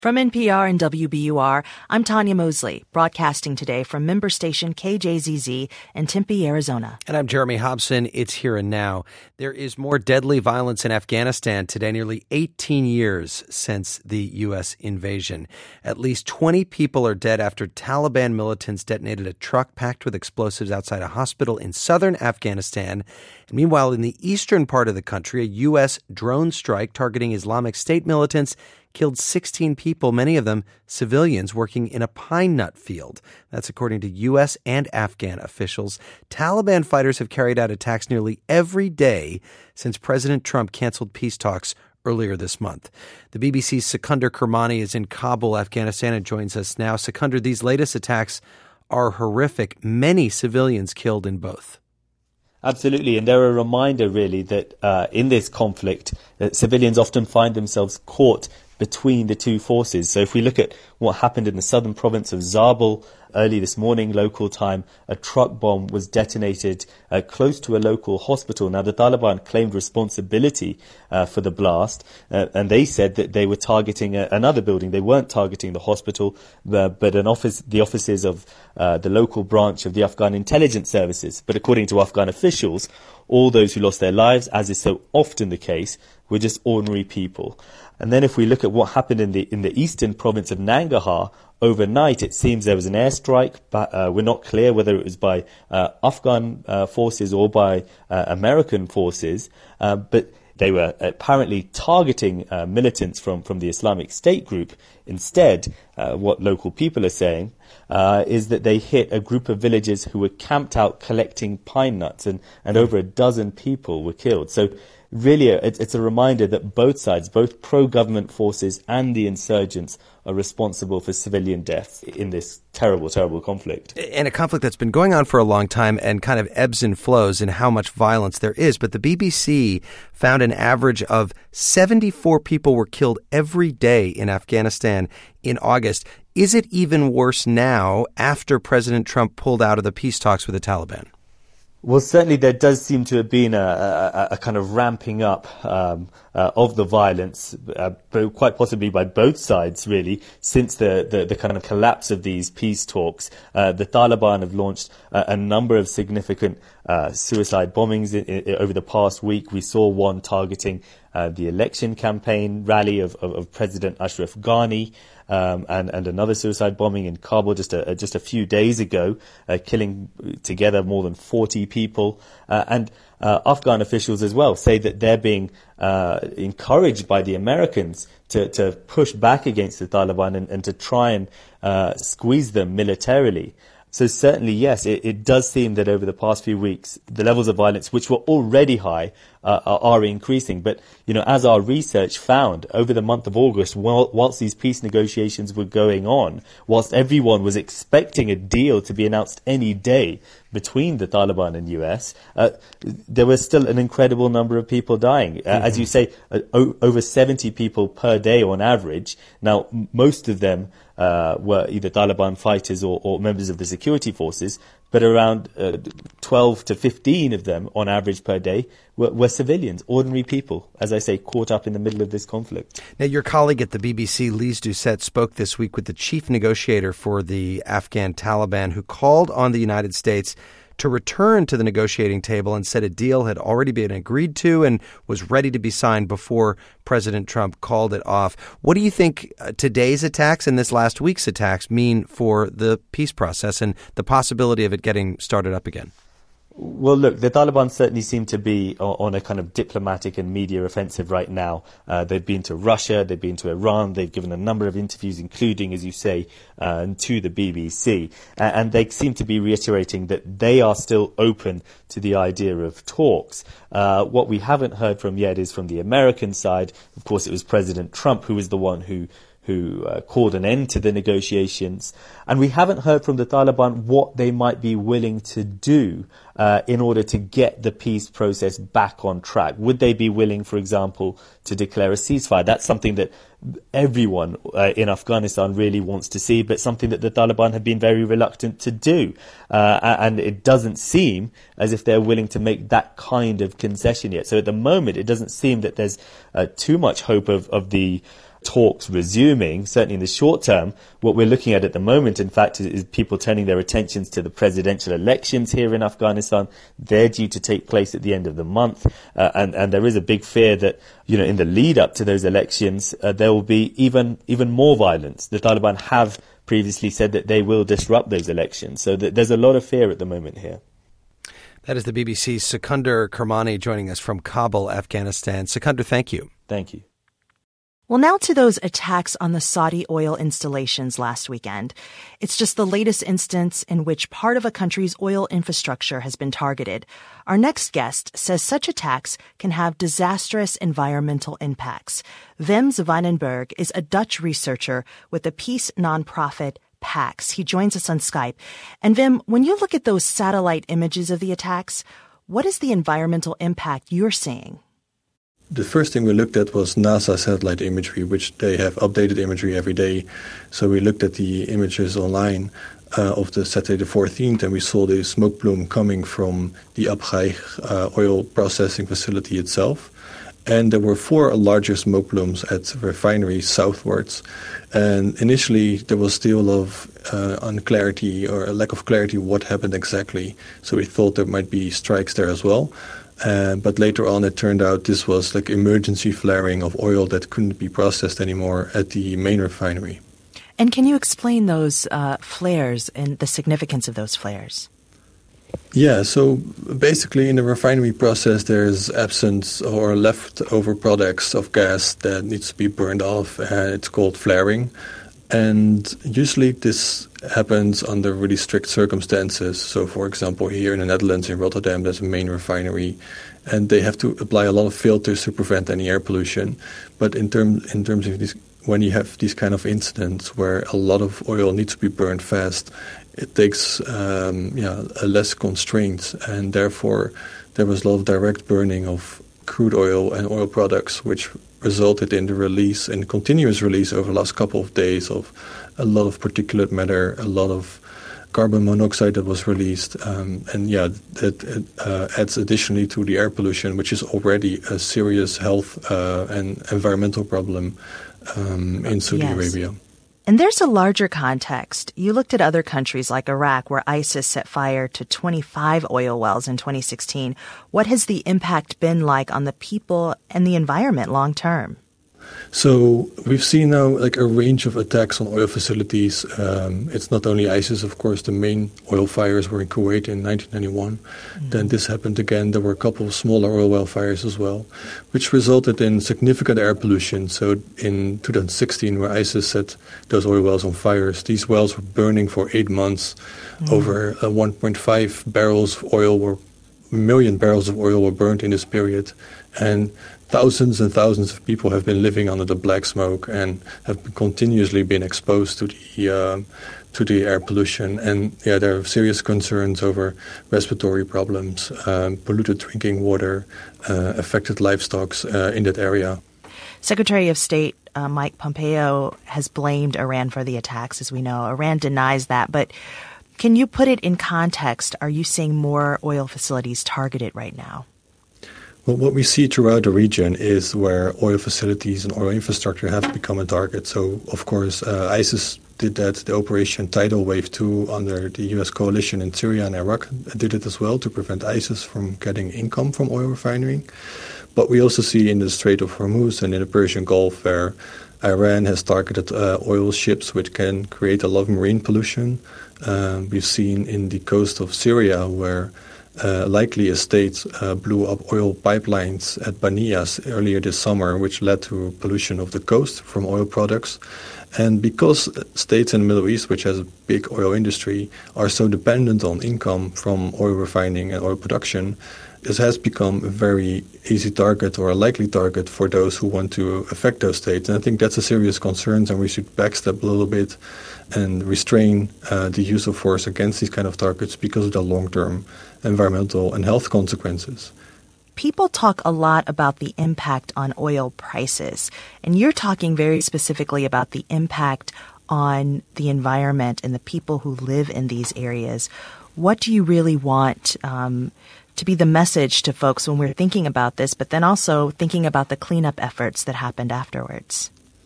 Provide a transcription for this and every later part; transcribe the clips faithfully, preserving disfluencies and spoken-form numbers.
From N P R and W B U R, I'm Tanya Mosley, broadcasting today from member station K J Z Z in Tempe, Arizona. And I'm Jeremy Hobson. It's Here and Now. There is more deadly violence in Afghanistan today, nearly eighteen years since the U S invasion. At least twenty people are dead after Taliban militants detonated a truck packed with explosives outside a hospital in southern Afghanistan. And meanwhile, in the eastern part of the country, a U S drone strike targeting Islamic State militants killed sixteen people, many of them civilians working in a pine nut field. That's according to U S and Afghan officials. Taliban fighters have carried out attacks nearly every day since President Trump canceled peace talks earlier this month. The B B C's Sikander Kermani is in Kabul, Afghanistan, and joins us now. Sikander, these latest attacks are horrific. Many civilians killed in both. Absolutely, and they're a reminder, really, that uh, in this conflict, that civilians often find themselves caught between the two forces. So if we look at what happened in the southern province of Zabul early this morning, local time, a truck bomb was detonated uh, close to a local hospital. Now, the Taliban claimed responsibility uh, for the blast, uh, and they said that they were targeting a, another building. They weren't targeting the hospital, uh, but an office, the offices of uh, the local branch of the Afghan intelligence services. But according to Afghan officials, all those who lost their lives, as is so often the case, were just ordinary people. And then if we look at what happened in the in the eastern province of Nangarhar, overnight it seems there was an airstrike, but uh, we're not clear whether it was by uh, Afghan uh, forces or by uh, American forces, uh, but they were apparently targeting uh, militants from, from the Islamic State group. Instead, uh, what local people are saying uh, is that they hit a group of villagers who were camped out collecting pine nuts, and, and over a dozen people were killed. So really, it's a reminder that both sides, both pro-government forces and the insurgents, are responsible for civilian deaths in this terrible, terrible conflict. And a conflict that's been going on for a long time and kind of ebbs and flows in how much violence there is. But the B B C found an average of seventy-four people were killed every day in Afghanistan in August. Is it even worse now after President Trump pulled out of the peace talks with the Taliban? Well, certainly there does seem to have been a, a, a kind of ramping up um, uh, of the violence, uh, quite possibly by both sides, really, since the, the, the kind of collapse of these peace talks. Uh, the Taliban have launched a, a number of significant uh, suicide bombings in, in, over the past week. We saw one targeting uh, the election campaign rally of, of, of President Ashraf Ghani. Um, and, and another suicide bombing in Kabul just a, just a few days ago, uh, killing together more than forty people. Uh, and uh, Afghan officials as well say that they're being uh, encouraged by the Americans to, to push back against the Taliban and, and to try and uh, squeeze them militarily. So certainly, yes, it, it does seem that over the past few weeks, the levels of violence, which were already high, uh, are, are increasing. But, you know, as our research found over the month of August, while, whilst these peace negotiations were going on, whilst everyone was expecting a deal to be announced any day between the Taliban and U S, uh, there was still an incredible number of people dying. Uh, mm-hmm. As you say, uh, o- over seventy people per day on average. Now, m- most of them Uh, were either Taliban fighters or, or members of the security forces, but around uh, twelve to fifteen of them on average per day were, were civilians, ordinary people, as I say, caught up in the middle of this conflict. Now, your colleague at the B B C, Lise Doucette, spoke this week with the chief negotiator for the Afghan Taliban, who called on the United States to return to the negotiating table and said a deal had already been agreed to and was ready to be signed before President Trump called it off. What do you think uh, today's attacks and this last week's attacks mean for the peace process and the possibility of it getting started up again? Well, look, the Taliban certainly seem to be on a kind of diplomatic and media offensive right now. Uh, they've been to Russia, they've been to Iran, they've given a number of interviews, including, as you say, uh, to the B B C. Uh, and they seem to be reiterating that they are still open to the idea of talks. Uh, what we haven't heard from yet is from the American side. Of course, it was President Trump who was the one who who uh, called an end to the negotiations. And we haven't heard from the Taliban what they might be willing to do uh, in order to get the peace process back on track. Would they be willing, for example, to declare a ceasefire? That's something that everyone uh, in Afghanistan really wants to see, but something that the Taliban have been very reluctant to do. Uh, and it doesn't seem as if they're willing to make that kind of concession yet. So at the moment, it doesn't seem that there's uh, too much hope of, of the talks resuming, certainly in the short term, what we're looking at at the moment, in fact, is, is people turning their attentions to the presidential elections here in Afghanistan. They're due to take place at the end of the month. Uh, and, and there is a big fear that, you know, in the lead up to those elections, uh, there will be even, even more violence. The Taliban have previously said that they will disrupt those elections. So th- there's a lot of fear at the moment here. That is the B B C's Sekunder Kermani joining us from Kabul, Afghanistan. Sekunder, thank you. Thank you. Well, now to those attacks on the Saudi oil installations last weekend. It's just the latest instance in which part of a country's oil infrastructure has been targeted. Our next guest says such attacks can have disastrous environmental impacts. Wim Zwijnenberg is a Dutch researcher with the peace nonprofit PAX. He joins us on Skype. And Wim, when you look at those satellite images of the attacks, what is the environmental impact you're seeing? The first thing we looked at was NASA satellite imagery, which they have updated imagery every day. So we looked at the images online uh, of the Saturday the fourteenth, and we saw the smoke plume coming from the Abqaiq uh, oil processing facility itself. And there were four larger smoke plumes at refineries southwards. And initially, there was still a lot of uh, unclarity or a lack of clarity what happened exactly. So we thought there might be strikes there as well. Uh, but later on, it turned out this was like emergency flaring of oil that couldn't be processed anymore at the main refinery. And can you explain those uh, flares and the significance of those flares? Yeah, so basically in the refinery process, there's absence or leftover products of gas that needs to be burned off, and it's called flaring. And usually this happens under really strict circumstances. So, for example, here in the Netherlands, in Rotterdam, there's a main refinery, and they have to apply a lot of filters to prevent any air pollution. But in, term, in terms of this, when you have these kind of incidents where a lot of oil needs to be burned fast, it takes um, yeah, a less constraints, and therefore there was a lot of direct burning of crude oil and oil products, which resulted in the release and continuous release over the last couple of days of a lot of particulate matter, a lot of carbon monoxide that was released. Um, and yeah, that uh, adds additionally to the air pollution, which is already a serious health uh, and environmental problem um, in Saudi yes. Arabia. And there's a larger context. You looked at other countries like Iraq, where ISIS set fire to twenty-five oil wells in twenty sixteen. What has the impact been like on the people and the environment long term? So we've seen now like a range of attacks on oil facilities. Um, it's not only ISIS, of course. The main oil fires were in Kuwait in nineteen ninety-one. Mm-hmm. Then this happened again. There were a couple of smaller oil well fires as well, which resulted in significant air pollution. So in two thousand sixteen, where ISIS set those oil wells on fires, these wells were burning for eight months. Mm-hmm. Over uh, one point five barrels of oil were, million barrels of oil were burned in this period. And thousands and thousands of people have been living under the black smoke and have been continuously been exposed to the uh, to the air pollution. And yeah, there are serious concerns over respiratory problems, um, polluted drinking water, uh, affected livestock uh, in that area. Secretary of State uh, Mike Pompeo has blamed Iran for the attacks, as we know. Iran denies that, but can you put it in context? Are you seeing more oil facilities targeted right now? Well, what we see throughout the region is where oil facilities and oil infrastructure have become a target. So, of course, uh, ISIS did that. The Operation Tidal Wave two under the U S coalition in Syria and Iraq did it as well to prevent ISIS from getting income from oil refining. But we also see in the Strait of Hormuz and in the Persian Gulf where Iran has targeted uh, oil ships which can create a lot of marine pollution. Uh, we've seen in the coast of Syria where Uh, likely a state uh, blew up oil pipelines at Banias earlier this summer, which led to pollution of the coast from oil products. And because states in the Middle East, which has a big oil industry, are so dependent on income from oil refining and oil production, this has become a very easy target or a likely target for those who want to affect those states. And I think that's a serious concern, and we should backstep a little bit and restrain uh, the use of force against these kind of targets because of the long-term environmental and health consequences. People talk a lot about the impact on oil prices, and you're talking very specifically about the impact on the environment and the people who live in these areas. What do you really want um, to be the message to folks when we're thinking about this, but then also thinking about the cleanup efforts that happened afterwards?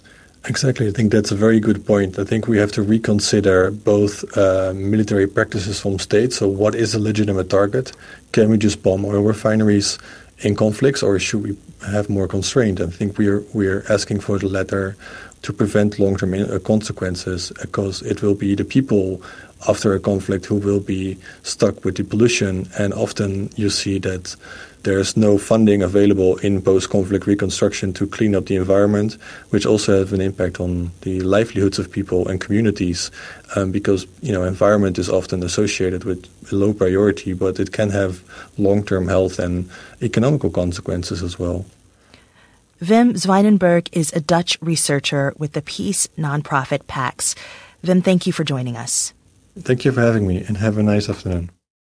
Exactly. I think that's a very good point. I think we have to reconsider both uh, military practices from states. So what is a legitimate target? Can we just bomb oil refineries in conflicts, or should we have more constraint? I think we're we're asking for the latter to prevent long-term uh, consequences, because it will be the people after a conflict who will be stuck with the pollution. And often you see that there's no funding available in post-conflict reconstruction to clean up the environment, which also have an impact on the livelihoods of people and communities, um, because you know environment is often associated with a low priority, but it can have long-term health and economical consequences as well. Wim Zwijnenberg is a Dutch researcher with the peace nonprofit PAX. Wim, thank you for joining us. Thank you for having me, and have a nice afternoon.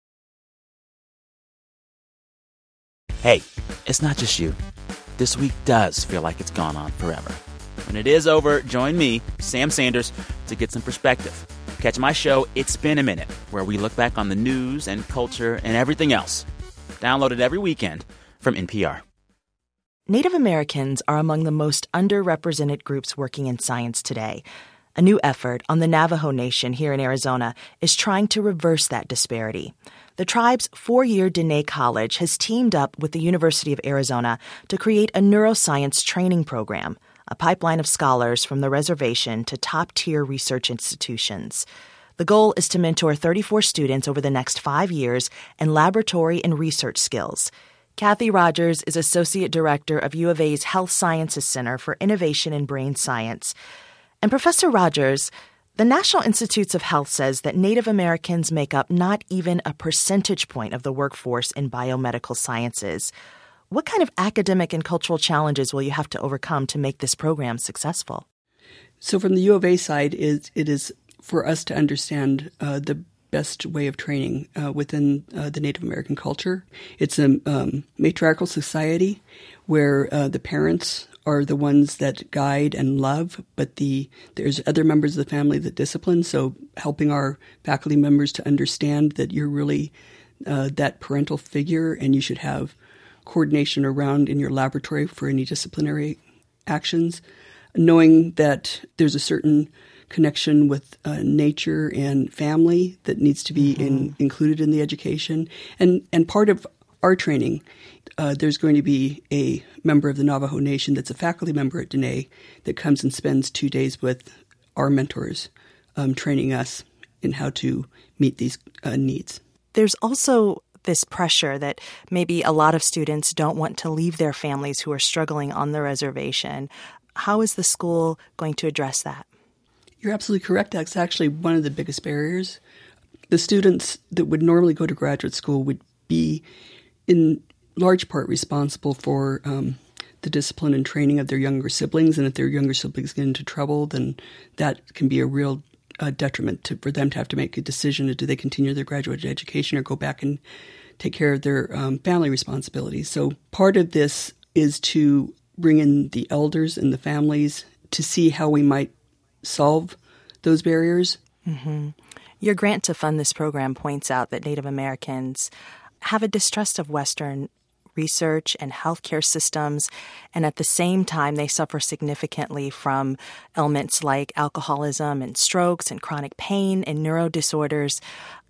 Hey, it's not just you. This week does feel like it's gone on forever. When it is over, join me, Sam Sanders, to get some perspective. Catch my show, It's Been a Minute, where we look back on the news and culture and everything else. Download it every weekend from N P R. Native Americans are among the most underrepresented groups working in science today. A new effort on the Navajo Nation here in Arizona is trying to reverse that disparity. The tribe's four-year Dene College has teamed up with the University of Arizona to create a neuroscience training program, a pipeline of scholars from the reservation to top-tier research institutions. The goal is to mentor thirty-four students over the next five years in laboratory and research skills. Kathy Rogers is Associate Director of U of A's Health Sciences Center for Innovation in Brain Science. And Professor Rogers, the National Institutes of Health says that Native Americans make up not even a percentage point of the workforce in biomedical sciences. What kind of academic and cultural challenges will you have to overcome to make this program successful? So from the U of A side, it, it is for us to understand uh, the best way of training uh, within uh, the Native American culture. It's a um, matriarchal society where uh, the parents are the ones that guide and love, but the there's other members of the family that discipline. So helping our faculty members to understand that you're really uh, that parental figure, and you should have coordination around in your laboratory for any disciplinary actions, knowing that there's a certain connection with uh, nature and family that needs to be mm-hmm. in, included in the education. And and part of our training, uh, there's going to be a member of the Navajo Nation that's a faculty member at Dene that comes and spends two days with our mentors, um, training us in how to meet these uh, needs. There's also this pressure that maybe a lot of students don't want to leave their families who are struggling on the reservation. How is the school going to address that? You're absolutely correct. That's actually one of the biggest barriers. The students that would normally go to graduate school would be in large part responsible for um, the discipline and training of their younger siblings. And if their younger siblings get into trouble, then that can be a real uh, detriment to, for them to have to make a decision. Do they continue their graduate education or go back and take care of their um, family responsibilities? So part of this is to bring in the elders and the families to see how we might solve those barriers. Mm-hmm. Your grant to fund this program points out that Native Americans have a distrust of Western research and healthcare systems, and at the same time, they suffer significantly from ailments like alcoholism and strokes and chronic pain and neuro disorders.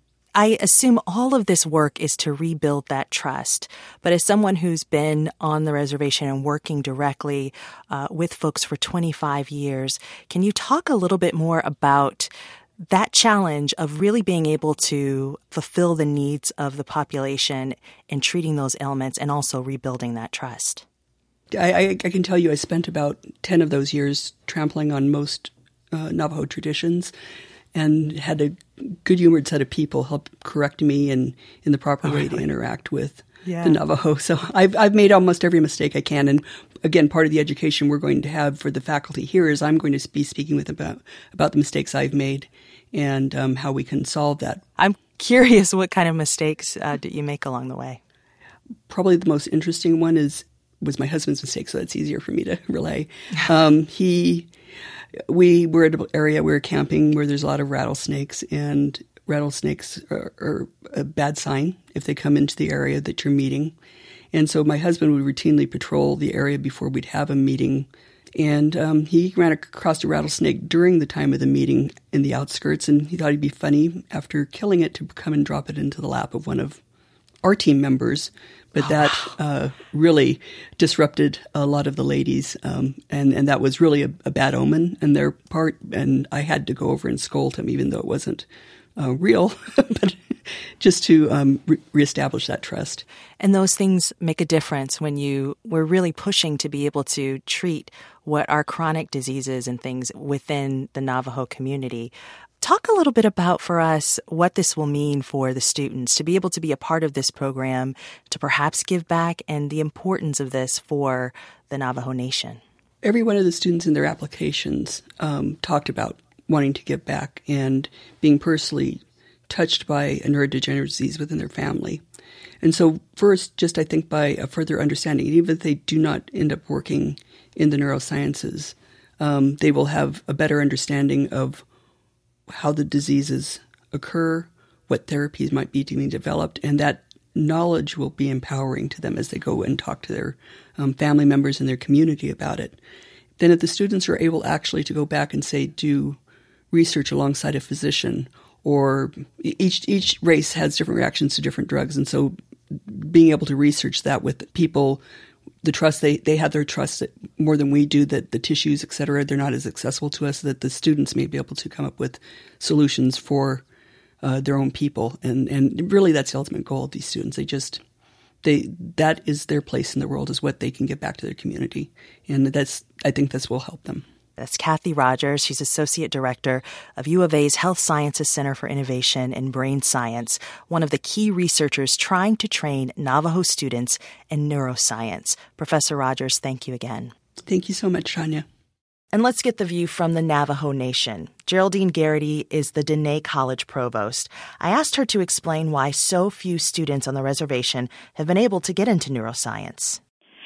I assume all of this work is to rebuild that trust. But as someone who's been on the reservation and working directly uh, with folks for twenty-five years, can you talk a little bit more about that challenge of really being able to fulfill the needs of the population in treating those ailments and also rebuilding that trust? I, I, I can tell you I spent about ten of those years trampling on most uh, Navajo traditions and had a good-humored set of people help correct me and in the proper oh, way really? to interact with yeah. the Navajo. So I've, I've made almost every mistake I can. And again, part of the education we're going to have for the faculty here is I'm going to be speaking with them about, about the mistakes I've made and um, how we can solve that. I'm curious, what kind of mistakes uh, did you make along the way? Probably the most interesting one is was my husband's mistake, so that's easier for me to relay. Um, he, we were at an area, we were camping where there's a lot of rattlesnakes, and rattlesnakes are, are a bad sign if they come into the area that you're meeting. And so my husband would routinely patrol the area before we'd have a meeting And um, he ran across a rattlesnake during the time of the meeting in the outskirts, and he thought it'd be funny after killing it to come and drop it into the lap of one of our team members. But that uh, really disrupted a lot of the ladies, um, and, and that was really a, a bad omen on their part. And I had to go over and scold him, even though it wasn't uh, real, but just to um, re- reestablish that trust. And those things make a difference when you we're really pushing to be able to treat what are chronic diseases and things within the Navajo community. Talk a little bit about for us what this will mean for the students to be able to be a part of this program, to perhaps give back, and the importance of this for the Navajo Nation. Every one of the students in their applications um, talked about wanting to give back and being personally touched by a neurodegenerative disease within their family. And so first, just I think by a further understanding, even if they do not end up working in the neurosciences, um, they will have a better understanding of how the diseases occur, what therapies might be being developed, and that knowledge will be empowering to them as they go and talk to their um, family members and their community about it. Then if the students are able actually to go back and say, do research alongside a physician, or each each race has different reactions to different drugs, and so being able to research that with people, the trust, they, they have their trust more than we do, that the tissues, et cetera, they're not as accessible to us, that the students may be able to come up with solutions for uh, their own people. And, and really that's the ultimate goal of these students. They just, they that is their place in the world, is what they can give back to their community. And that's, I think this will help them. That's Kathy Rogers. She's Associate Director of U of A's Health Sciences Center for Innovation in Brain Science, one of the key researchers trying to train Navajo students in neuroscience. Professor Rogers, thank you again. Thank you so much, Tanya. And let's get the view from the Navajo Nation. Geraldine Garrity is the Dene College Provost. I asked her to explain why so few students on the reservation have been able to get into neuroscience.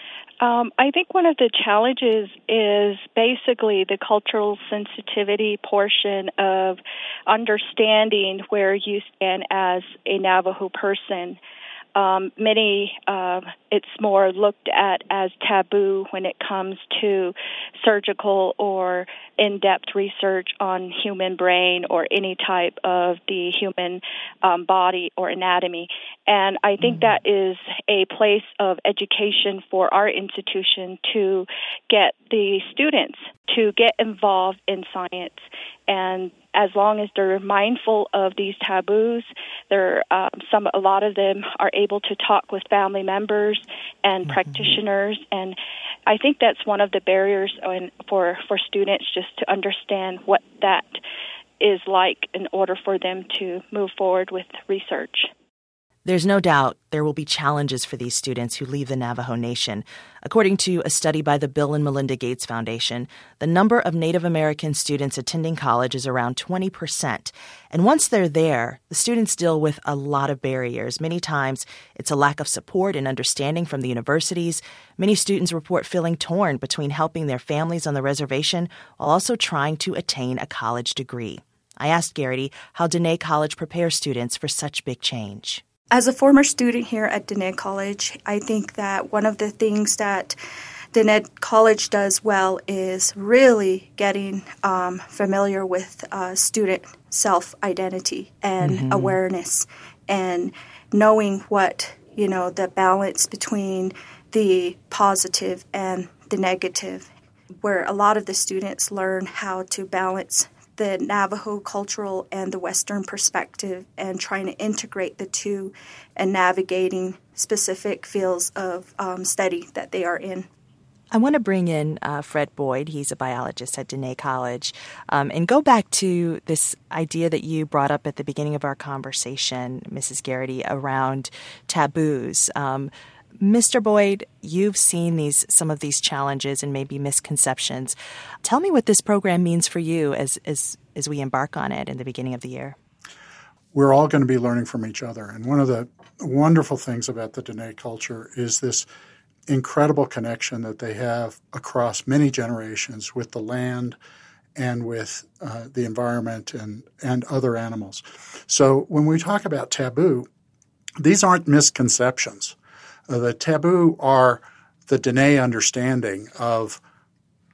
Um, I think one of the challenges is basically the cultural sensitivity portion of understanding where you stand as a Navajo person. Um, many, uh, it's more looked at as taboo when it comes to surgical or in-depth research on human brain or any type of the human um, body or anatomy. And I think that is a place of education for our institution to get the students to get involved in science. And as long as they're mindful of these taboos, they're um, some a lot of them are able to talk with family members and mm-hmm. practitioners, and I think that's one of the barriers for for students, just to understand what that is like in order for them to move forward with research. There's no doubt there will be challenges for these students who leave the Navajo Nation. According to a study by the Bill and Melinda Gates Foundation, the number of Native American students attending college is around twenty percent. And once they're there, the students deal with a lot of barriers. Many times, it's a lack of support and understanding from the universities. Many students report feeling torn between helping their families on the reservation while also trying to attain a college degree. I asked Garrity how Dene College prepares students for such big change. As a former student here at Dene College, I think that one of the things that Dene College does well is really getting um, familiar with uh, student self-identity and mm-hmm. awareness, and knowing what, you know, the balance between the positive and the negative, where a lot of the students learn how to balance the Navajo cultural and the Western perspective, and trying to integrate the two and navigating specific fields of um, study that they are in. I want to bring in uh, Fred Boyd. He's a biologist at Dene College, um, and go back to this idea that you brought up at the beginning of our conversation, Missus Garrity, around taboos. Um, Mister Boyd, you've seen these some of these challenges and maybe misconceptions. Tell me what this program means for you as as as we embark on it in the beginning of the year. We're all going to be learning from each other. And one of the wonderful things about the Dene culture is this incredible connection that they have across many generations with the land and with uh, the environment and, and other animals. So when we talk about taboo, these aren't misconceptions. Uh, the taboo are the Dene understanding of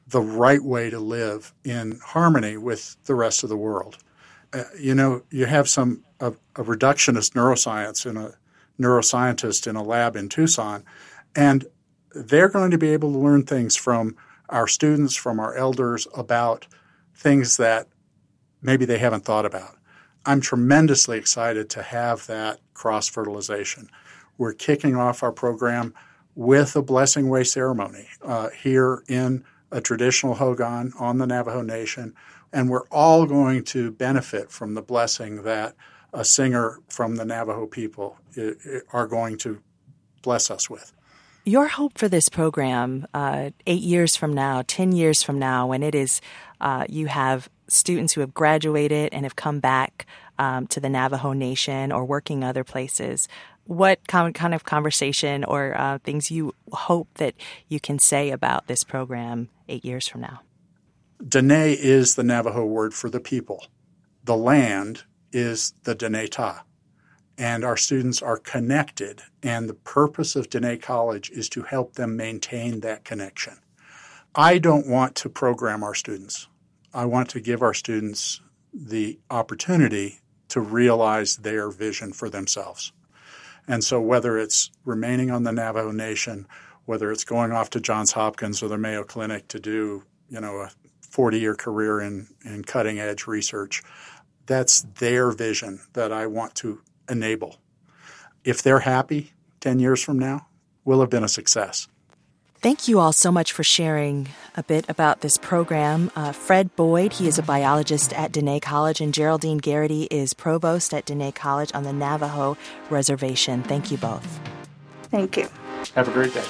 the right way to live in harmony with the rest of the world. Uh, you know, you have some a, a reductionist neuroscience in a neuroscientist in a lab in Tucson, and they're going to be able to learn things from our students, from our elders, about things that maybe they haven't thought about. I'm tremendously excited to have that cross-fertilization. We're kicking off our program with a blessing way ceremony uh, here in a traditional Hogan on the Navajo Nation, and we're all going to benefit from the blessing that a singer from the Navajo people are going to bless us with. Your hope for this program, uh, eight years from now, ten years from now, when it is, uh, you have students who have graduated and have come back um, to the Navajo Nation or working other places, what kind of conversation or uh, things you hope that you can say about this program eight years from now? Dene is the Navajo word for the people. The land is the Dene Ta. And our students are connected, and the purpose of Dene College is to help them maintain that connection. I don't want to program our students. I want to give our students the opportunity to realize their vision for themselves. And so whether it's remaining on the Navajo Nation, whether it's going off to Johns Hopkins or the Mayo Clinic to do, you know, a forty-year career in, in cutting-edge research, that's their vision that I want to enable. If they're happy ten years from now, we'll have been a success. Thank you all so much for sharing a bit about this program. Uh, Fred Boyd, he is a biologist at Dene College, and Geraldine Garrity is provost at Dene College on the Navajo Reservation. Thank you both. Thank you. Have a great day.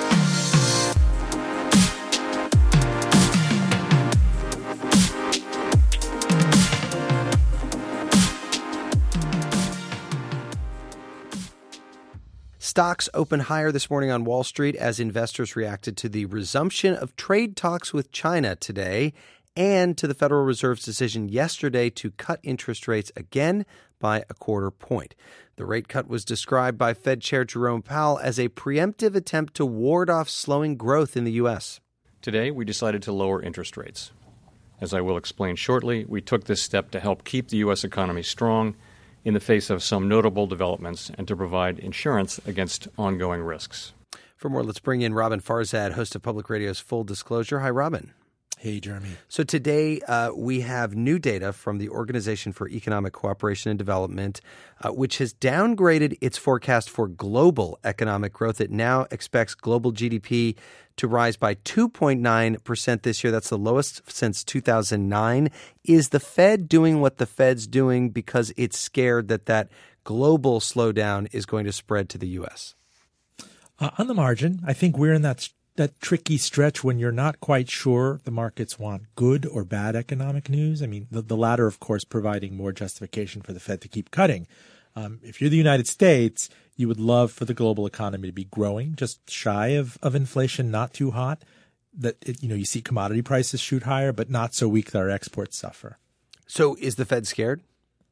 Stocks opened higher this morning on Wall Street as investors reacted to the resumption of trade talks with China today and to the Federal Reserve's decision yesterday to cut interest rates again by a quarter point. The rate cut was described by Fed Chair Jerome Powell as a preemptive attempt to ward off slowing growth in the U S. Today, we decided to lower interest rates. As I will explain shortly, we took this step to help keep the U S economy strong in the face of some notable developments and to provide insurance against ongoing risks. For more, let's bring in Robin Farzad, host of Public Radio's Full Disclosure. Hi, Robin. Hey, Jeremy. So today uh, we have new data from the Organization for Economic Cooperation and Development, uh, which has downgraded its forecast for global economic growth. It now expects global G D P to rise by two point nine percent this year. That's the lowest since two thousand nine. Is the Fed doing what the Fed's doing because it's scared that that global slowdown is going to spread to the U S? Uh, on the margin, I think we're in that that tricky stretch when you're not quite sure the markets want good or bad economic news. I mean, the, the latter, of course, providing more justification for the Fed to keep cutting. Um, if you're the United States, you would love for the global economy to be growing, just shy of, of inflation, not too hot. That it, you know, you see commodity prices shoot higher, but not so weak that our exports suffer. So is the Fed scared?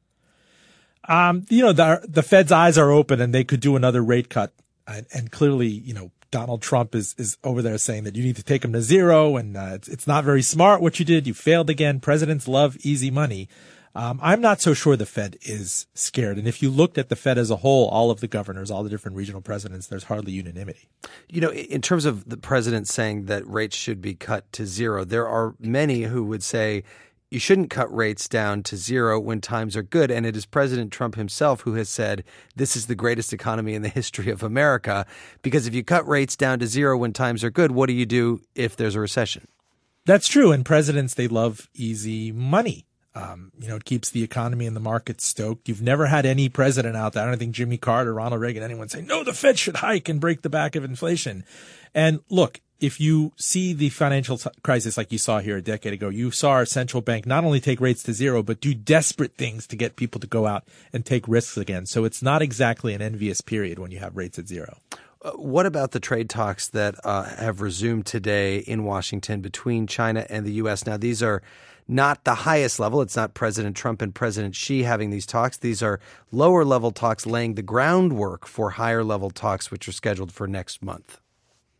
Um, you know, the, the Fed's eyes are open and they could do another rate cut. And, and clearly, you know, Donald Trump is, is over there saying that you need to take them to zero and uh, it's, it's not very smart what you did. You failed again. Presidents love easy money. Um, I'm not so sure the Fed is scared. And if you looked at the Fed as a whole, all of the governors, all the different regional presidents, there's hardly unanimity. You know, in terms of the president saying that rates should be cut to zero, there are many who would say you shouldn't cut rates down to zero when times are good. And it is President Trump himself who has said this is the greatest economy in the history of America, because if you cut rates down to zero when times are good, what do you do if there's a recession? That's true. And presidents, they love easy money. Um, you know, it keeps the economy and the market stoked. You've never had any president out there, I don't think Jimmy Carter, Ronald Reagan, anyone say, no, the Fed should hike and break the back of inflation. And look, if you see the financial crisis like you saw here a decade ago, you saw our central bank not only take rates to zero, but do desperate things to get people to go out and take risks again. So it's not exactly an envious period when you have rates at zero. Uh, what about the trade talks that uh, have resumed today in Washington between China and the U S? Now, these are not the highest level. It's not President Trump and President Xi having these talks. These are lower level talks laying the groundwork for higher level talks, which are scheduled for next month.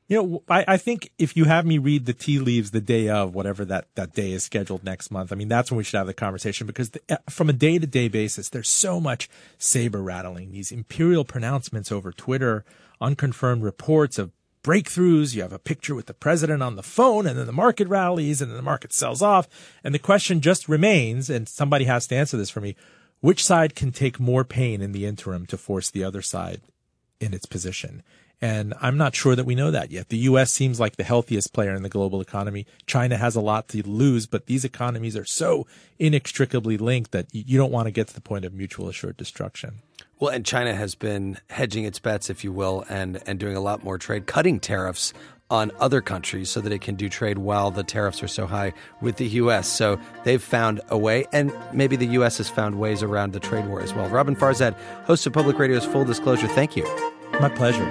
You know, I, I think if you have me read the tea leaves the day of whatever that, that day is scheduled next month, I mean, that's when we should have the conversation, because the, from a day-to-day basis, there's so much saber rattling, these imperial pronouncements over Twitter, unconfirmed reports of breakthroughs. You have a picture with the president on the phone, and then the market rallies, and then the market sells off. And the question just remains, and somebody has to answer this for me, which side can take more pain in the interim to force the other side in its position? And I'm not sure that we know that yet. The U S seems like the healthiest player in the global economy. China has a lot to lose, but these economies are so inextricably linked that you don't want to get to the point of mutual assured destruction. Well, and China has been hedging its bets, if you will, and, and doing a lot more trade, cutting tariffs on other countries so that it can do trade while the tariffs are so high with the U S. So they've found a way, and maybe the U S has found ways around the trade war as well. Robin Farzad, host of Public Radio's Full Disclosure, thank you. My pleasure.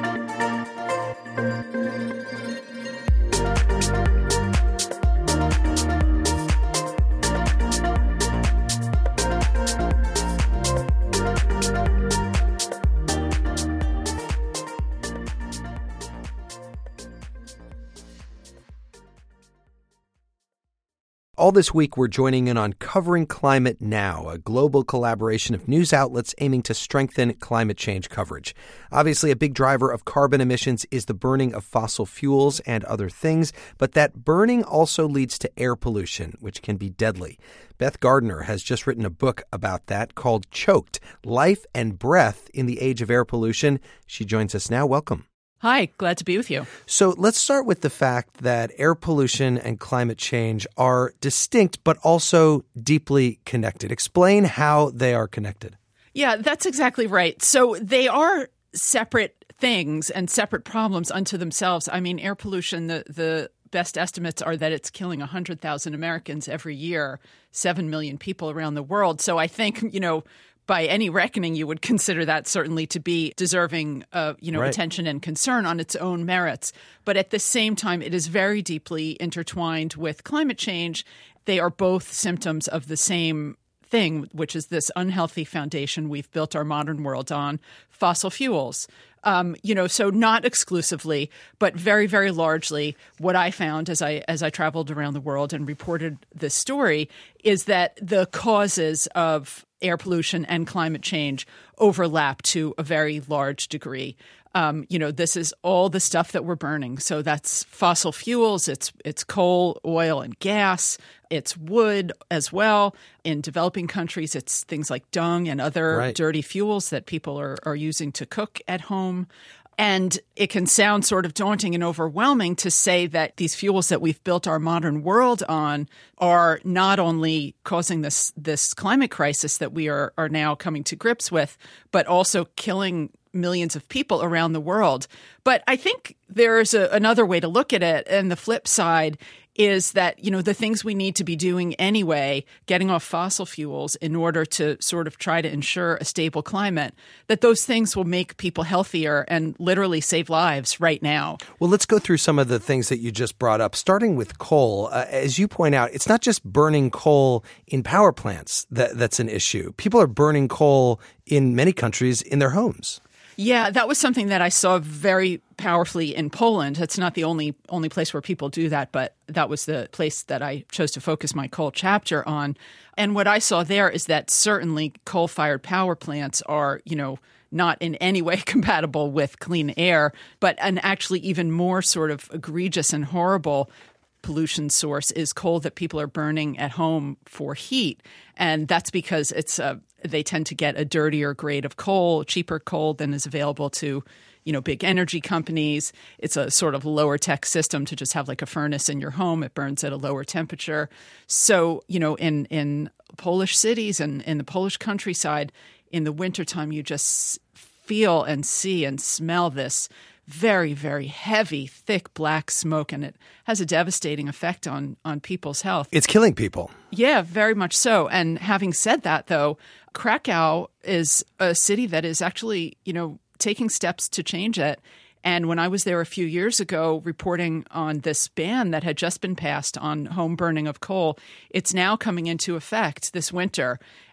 All this week, we're joining in on Covering Climate Now, a global collaboration of news outlets aiming to strengthen climate change coverage. Obviously, a big driver of carbon emissions is the burning of fossil fuels and other things, but that burning also leads to air pollution, which can be deadly. Beth Gardner has just written a book about that called Choked: Life and Breath in the Age of Air Pollution. She joins us now. Welcome. Hi, glad to be with you. So let's start with the fact that air pollution and climate change are distinct, but also deeply connected. Explain how they are connected. Yeah, that's exactly right. So they are separate things and separate problems unto themselves. I mean, air pollution, the, the best estimates are that it's killing one hundred thousand Americans every year, seven million people around the world. So I think, you know, by any reckoning, you would consider that certainly to be deserving of, you know, right. attention and concern on its own merits. But at the same time, it is very deeply intertwined with climate change. They are both symptoms of the same thing, which is this unhealthy foundation we've built our modern world on, fossil fuels. Um, you know, so not exclusively, but very, very largely, what I found as I as I traveled around the world and reported this story is that the causes of air pollution and climate change overlap to a very large degree. Um, you know, this is all the stuff that we're burning. So that's fossil fuels, it's it's coal, oil, and gas. It's wood as well. In developing countries, it's things like dung and other right. dirty fuels that people are, are using to cook at home. And it can sound sort of daunting and overwhelming to say that these fuels that we've built our modern world on are not only causing this this climate crisis that we are, are now coming to grips with, but also killing millions of people around the world. But I think there's a, another way to look at it. And the flip side is that, you know, the things we need to be doing anyway, getting off fossil fuels in order to sort of try to ensure a stable climate, that those things will make people healthier and literally save lives right now. Well, let's go through some of the things that you just brought up, starting with coal. Uh, as you point out, it's not just burning coal in power plants that, that's an issue. People are burning coal in many countries in their homes. Yeah, that was something that I saw very powerfully in Poland. It's not the only only place where people do that, but that was the place that I chose to focus my coal chapter on. And what I saw there is that certainly coal-fired power plants are, you know, not in any way compatible with clean air, but an actually even more sort of egregious and horrible pollution source is coal that people are burning at home for heat. And that's because it's a they tend to get a dirtier grade of coal, cheaper coal than is available to, you know, big energy companies. It's a sort of lower tech system to just have like a furnace in your home. It burns at a lower temperature. So, you know, in, in Polish cities and in the Polish countryside, in the wintertime, you just feel and see and smell this very, very heavy, thick black smoke, and it has a devastating effect on, on people's health. It's killing people. Yeah, very much so. And having said that, though, Krakow is a city that is actually, you know, taking steps to change it. And when I was there a few years ago reporting on this ban that had just been passed on home burning of coal, it's now coming into effect this winter.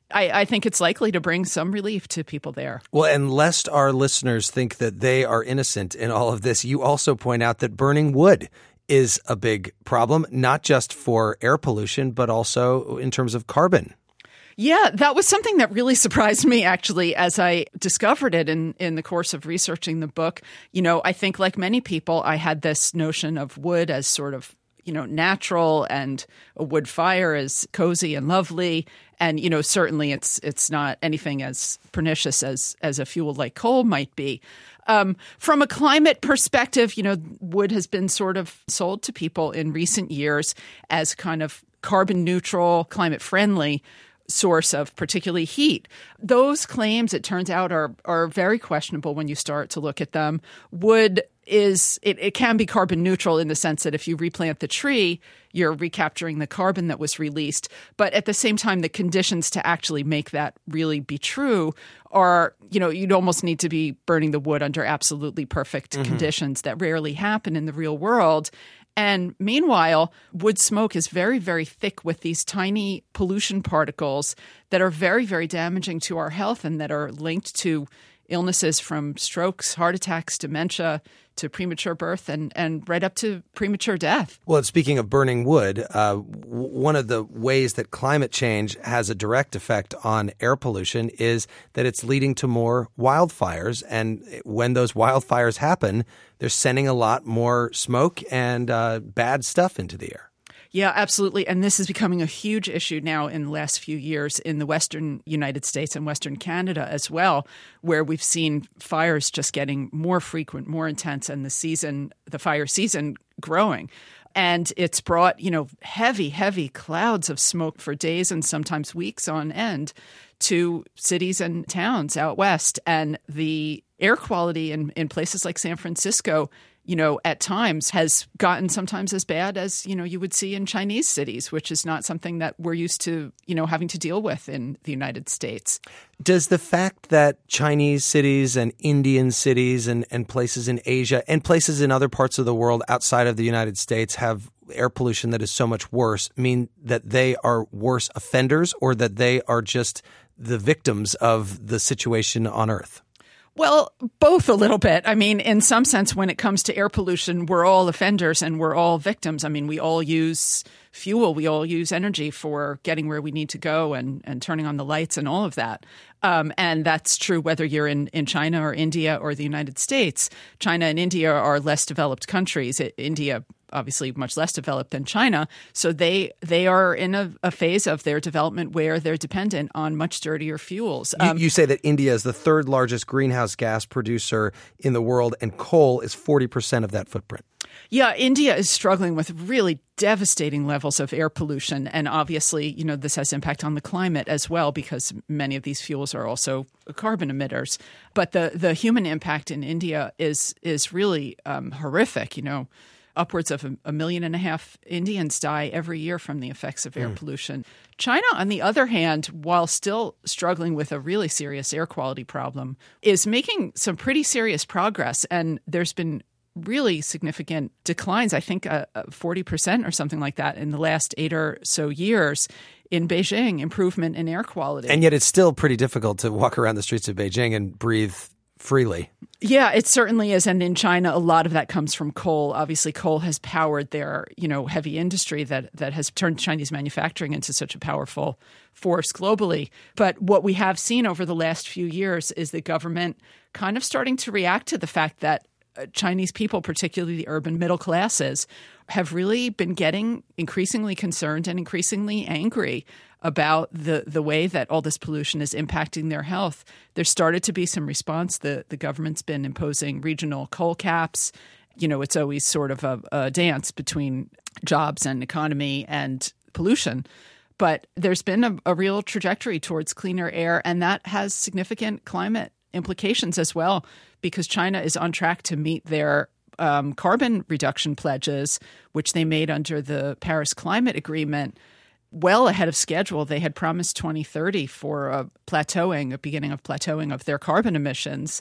I, I think it's likely to bring some relief to people there. Well, and lest our listeners think that they are innocent in all of this, you also point out that burning wood is a big problem, not just for air pollution, but also in terms of carbon. Yeah, that was something that really surprised me, actually, as I discovered it in, in the course of researching the book. You know, I think like many people, I had this notion of wood as sort of, you know, natural, and a wood fire is cozy and lovely. And, you know, certainly it's it's not anything as pernicious as, as a fuel like coal might be. Um, from a climate perspective, you know, wood has been sort of sold to people in recent years as kind of carbon neutral, climate friendly source of particularly heat. Those claims, it turns out, are are very questionable when you start to look at them. Wood is it, it can be carbon neutral in the sense that if you replant the tree, you're recapturing the carbon that was released. But at the same time, the conditions to actually make that really be true are, you know, you'd almost need to be burning the wood under absolutely perfect mm-hmm. conditions that rarely happen in the real world. And meanwhile, wood smoke is very, very thick with these tiny pollution particles that are very, very damaging to our health and that are linked to illnesses from strokes, heart attacks, dementia, to premature birth, and, and right up to premature death. Well, speaking of burning wood, uh, w- one of the ways that climate change has a direct effect on air pollution is that it's leading to more wildfires. And when those wildfires happen, they're sending a lot more smoke and uh, bad stuff into the air. Yeah, absolutely. And this is becoming a huge issue now in the last few years in the Western United States and Western Canada as well, where we've seen fires just getting more frequent, more intense, and the season, the fire season growing. And it's brought, you know, heavy, heavy clouds of smoke for days and sometimes weeks on end to cities and towns out west. And the air quality in, in places like San Francisco, you know, at times has gotten sometimes as bad as, you know, you would see in Chinese cities, which is not something that we're used to, you know, having to deal with in the United States. Does the fact that Chinese cities and Indian cities and, and places in Asia and places in other parts of the world outside of the United States have air pollution that is so much worse mean that they are worse offenders, or that they are just the victims of the situation on Earth? Well, both a little bit. I mean, in some sense, when it comes to air pollution, we're all offenders and we're all victims. I mean, we all use fuel. We all use energy for getting where we need to go and, and turning on the lights and all of that. Um, and that's true whether you're in, in China or India or the United States. China and India are less developed countries. It, India obviously much less developed than China. So they they are in a, a phase of their development where they're dependent on much dirtier fuels. You, Um, you say that India is the third largest greenhouse gas producer in the world, and coal is forty percent of that footprint. Yeah, India is struggling with really devastating levels of air pollution. And obviously, you know, this has impact on the climate as well, because many of these fuels are also carbon emitters. But the, the human impact in India is is really um, horrific. You know, upwards of a, a million and a half Indians die every year from the effects of air mm. pollution. China, on the other hand, while still struggling with a really serious air quality problem, is making some pretty serious progress. And there's been really significant declines, I think uh, forty percent or something like that in the last eight or so years in Beijing, improvement in air quality. And yet it's still pretty difficult to walk around the streets of Beijing and breathe freely. Yeah, it certainly is. And in China, a lot of that comes from coal. Obviously, coal has powered their, you know, heavy industry that that has turned Chinese manufacturing into such a powerful force globally. But what we have seen over the last few years is the government kind of starting to react to the fact that Chinese people, particularly the urban middle classes, have really been getting increasingly concerned and increasingly angry about the, the way that all this pollution is impacting their health. There started to be some response. The, the government's been imposing regional coal caps. You know, it's always sort of a, a dance between jobs and economy and pollution. But there's been a, a real trajectory towards cleaner air, and that has significant climate implications as well, because China is on track to meet their um, carbon reduction pledges, which they made under the Paris Climate Agreement, well ahead of schedule. They had promised twenty thirty for a plateauing, a beginning of plateauing of their carbon emissions.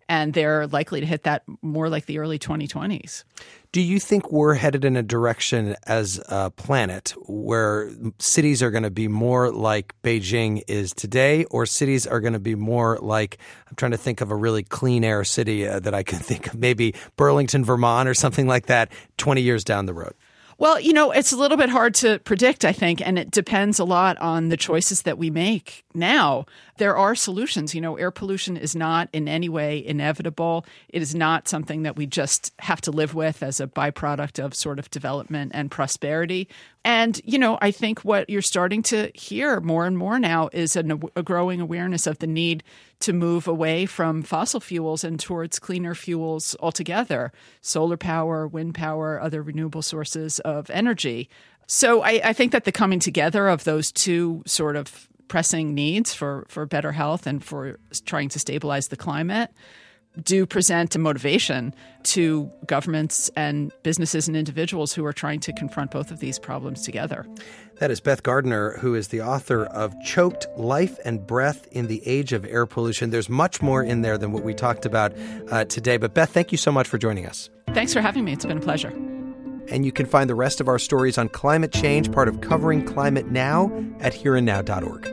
and they're likely to hit that more like the early twenty twenties. Do you think we're headed in a direction as a planet where cities are going to be more like Beijing is today, or cities are going to be more like, I'm trying to think of a really clean air city uh, that I can think of, maybe Burlington, Vermont, or something like that twenty years down the road? Well, you know, it's a little bit hard to predict, I think, and it depends a lot on the choices that we make now. There are solutions. You know, air pollution is not in any way inevitable. It is not something that we just have to live with as a byproduct of sort of development and prosperity. And, you know, I think what you're starting to hear more and more now is an, a growing awareness of the need to move away from fossil fuels and towards cleaner fuels altogether, solar power, wind power, other renewable sources of energy. So I, I think that the coming together of those two sort of pressing needs for, for better health and for trying to stabilize the climate do present a motivation to governments and businesses and individuals who are trying to confront both of these problems together. That is Beth Gardner, who is the author of Choked: Life and Breath in the Age of Air Pollution. There's much more in there than what we talked about uh, today. But Beth, thank you so much for joining us. Thanks for having me. It's been a pleasure. And you can find the rest of our stories on climate change, part of Covering Climate Now, at here and now dot org.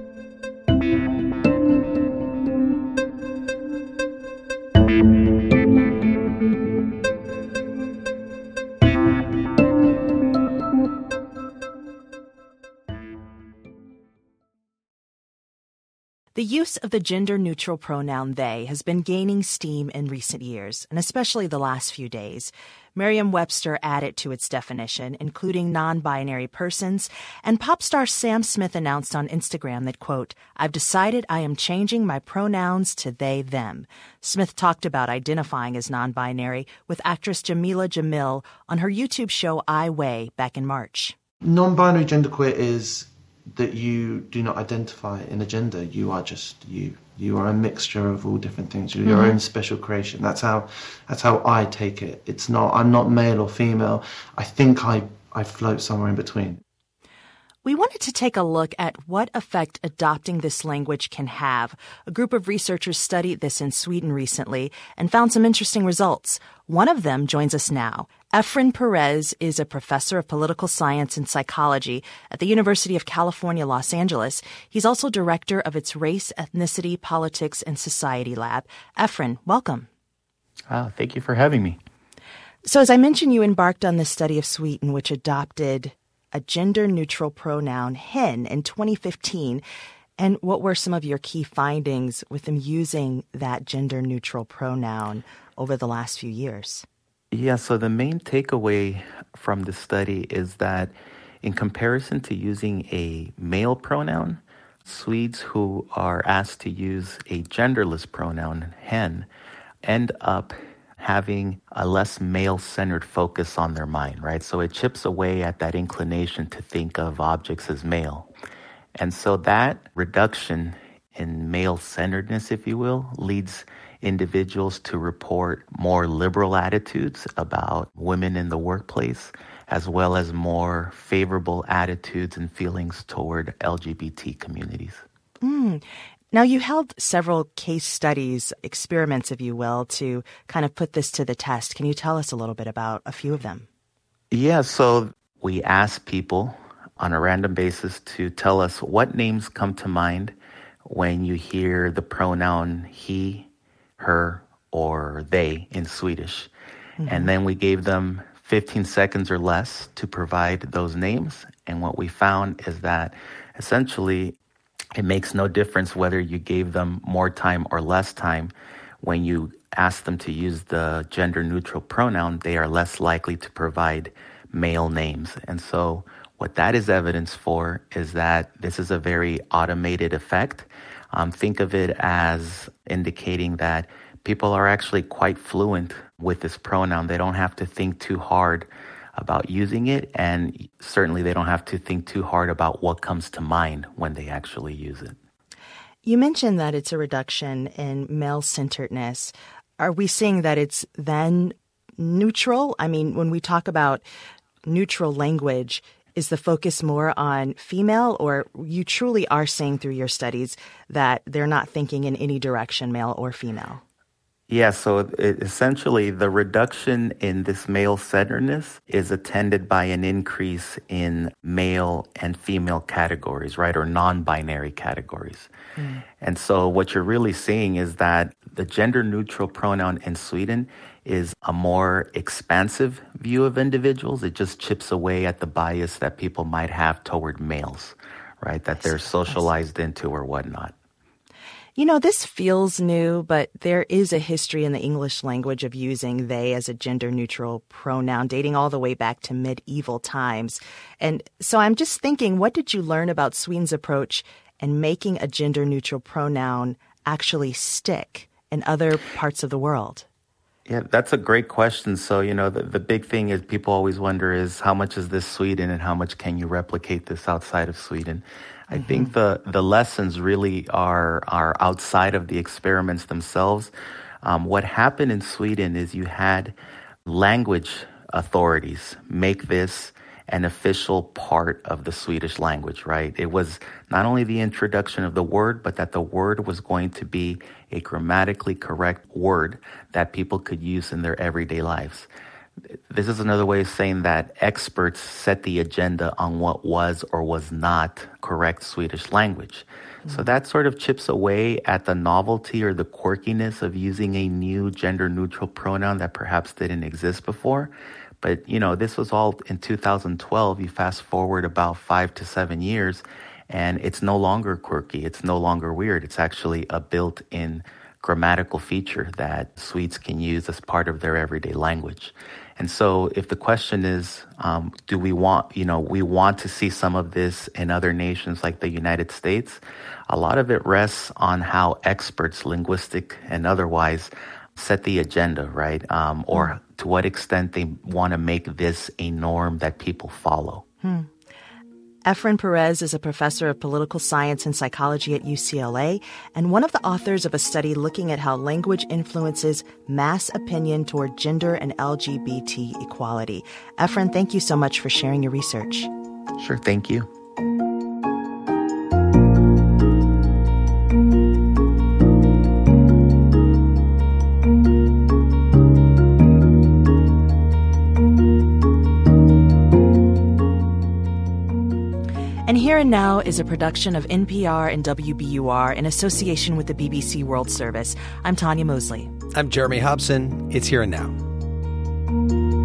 The use of the gender-neutral pronoun they has been gaining steam in recent years, and especially the last few days. Merriam-Webster added to its definition, including non-binary persons, and pop star Sam Smith announced on Instagram that, quote, "I've decided I am changing my pronouns to they, them." Smith talked about identifying as non-binary with actress Jamila Jamil on her YouTube show I Weigh back in March. Non-binary genderqueer is that you do not identify in a gender. You are just you. You are a mixture of all different things. You're mm-hmm. your own special creation. That's how that's how I take it. It's not, I'm not male or female. I think I, I float somewhere in between. We wanted to take a look at what effect adopting this language can have. A group of researchers studied this in Sweden recently and found some interesting results. One of them joins us now. Efren Perez is a professor of political science and psychology at the University of California, Los Angeles. He's also director of its Race, Ethnicity, Politics, and Society Lab. Efren, welcome. Ah, thank you for having me. So as I mentioned, you embarked on this study of Sweden, which adopted a gender-neutral pronoun, hen, in twenty fifteen. And what were some of your key findings with them using that gender-neutral pronoun over the last few years? Yeah, so the main takeaway from the study is that in comparison to using a male pronoun, Swedes who are asked to use a genderless pronoun, hen, end up having a less male-centered focus on their mind, right? So it chips away at that inclination to think of objects as male. And so that reduction in male-centeredness, if you will, leads individuals to report more liberal attitudes about women in the workplace, as well as more favorable attitudes and feelings toward L G B T communities. Mm. Now, you held several case studies, experiments, if you will, to kind of put this to the test. Can you tell us a little bit about a few of them? Yeah, so we asked people on a random basis to tell us what names come to mind when you hear the pronoun he, her, or they in Swedish. Mm-hmm. And then we gave them fifteen seconds or less to provide those names. And what we found is that essentially it makes no difference whether you gave them more time or less time. When you ask them to use the gender-neutral pronoun, they are less likely to provide male names. And so what that is evidence for is that this is a very automated effect. Um, think of it as indicating that people are actually quite fluent with this pronoun. They don't have to think too hard about using it, and certainly they don't have to think too hard about what comes to mind when they actually use it. You mentioned that it's a reduction in male-centeredness. Are we seeing that it's then neutral? I mean, when we talk about neutral language, is the focus more on female, or you truly are saying through your studies that they're not thinking in any direction, male or female? Yeah, so it, essentially the reduction in this male-centeredness is attended by an increase in male and female categories, right, or non-binary categories. Mm. And so what you're really seeing is that the gender-neutral pronoun in Sweden is a more expansive view of individuals. It just chips away at the bias that people might have toward males, right, that they're socialized into or whatnot. You know, this feels new, but there is a history in the English language of using they as a gender-neutral pronoun dating all the way back to medieval times. And so I'm just thinking, what did you learn about Sweden's approach in making a gender-neutral pronoun actually stick in other parts of the world? Yeah, that's a great question. So, you know, the, the big thing is people always wonder is how much is this Sweden and how much can you replicate this outside of Sweden? I mm-hmm. think the, the lessons really are are outside of the experiments themselves. Um, what happened in Sweden is you had language authorities make this an official part of the Swedish language, right? It was not only the introduction of the word, but that the word was going to be a grammatically correct word that people could use in their everyday lives. This is another way of saying that experts set the agenda on what was or was not correct Swedish language. Mm-hmm. So that sort of chips away at the novelty or the quirkiness of using a new gender-neutral pronoun that perhaps didn't exist before. But, you know, this was all in two thousand twelve. You fast forward about five to seven years, and it's no longer quirky. It's no longer weird. It's actually a built-in grammatical feature that Swedes can use as part of their everyday language. And so if the question is, um, do we want, you know, we want to see some of this in other nations like the United States, a lot of it rests on how experts, linguistic and otherwise, set the agenda, right? Um, or mm. to what extent they want to make this a norm that people follow. Hmm. Efren Perez is a professor of political science and psychology at U C L A and one of the authors of a study looking at how language influences mass opinion toward gender and L G B T equality. Efren, thank you so much for sharing your research. Sure, thank you. And Here and Now is a production of N P R and W B U R in association with the B B C World Service. I'm Tanya Mosley. I'm Jeremy Hobson. It's Here and Now.